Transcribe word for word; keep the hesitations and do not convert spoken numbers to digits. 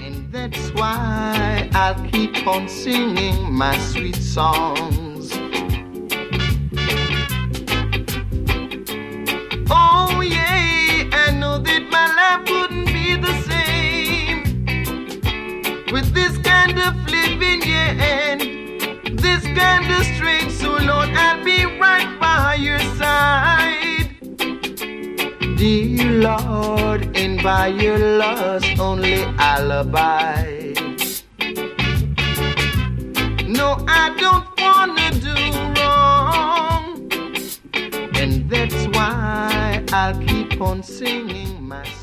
And that's why I'll keep on singing my sweet songs. Oh yeah, I know that my life wouldn't be the same with this kind of living, yeah, and this kind of strength. So Lord, I'll be right by your side, dear Lord, and by your love's only I'll abide. No, I don't wanna do wrong, and that's why I'll keep on singing my song.